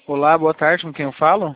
Olá, boa tarde, com quem eu falo?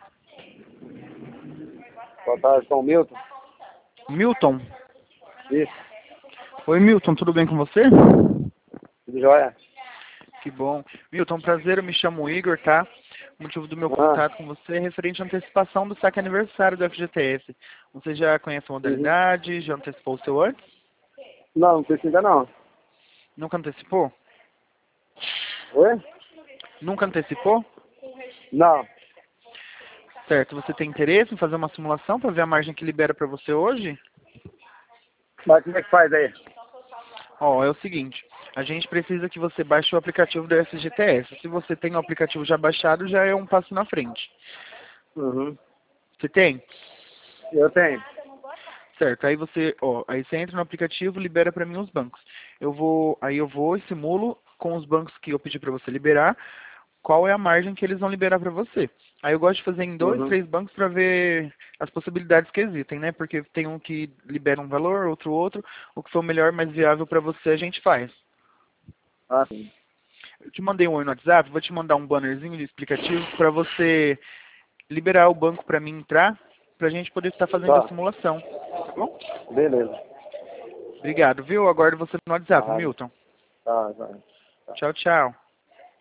Boa tarde, São Milton. Milton. Isso, Oi, Milton, tudo bem com você? tudo jóia? Que bom. Milton, prazer, eu me chamo Igor, tá? O motivo do meu Ah, contato com você é referente à antecipação do saque aniversário do FGTS. Você já conhece a uhum. modalidade? Já antecipou o seu antes? Não precisa não. Nunca antecipou? Oi? Nunca antecipou? Não. Certo, você tem interesse em fazer uma simulação para ver a margem que libera para você hoje? Mas como é que faz aí? Ó, é o seguinte, a gente precisa que você baixe o aplicativo do FGTS. Se você tem o aplicativo já baixado, já é um passo na frente. Uhum. Você tem? Eu tenho. Certo, aí você entra no aplicativo, libera para mim os bancos. Aí eu vou e simulo com os bancos que eu pedi para você liberar, qual é a margem que eles vão liberar para você. Aí eu gosto de fazer em dois, Uhum. três bancos para ver as possibilidades que existem, né? Porque tem um que libera um valor, outro, o que for melhor, mais viável para você, a gente faz. Ah, sim. Eu te mandei um oi no WhatsApp, vou te mandar um bannerzinho de explicativo para você liberar o banco para mim entrar, para a gente poder estar fazendo a Tá. simulação. Tá bom? Beleza. Obrigado, viu? Aguardo você no WhatsApp, Tá, Milton. tá, tá. Tchau, tchau.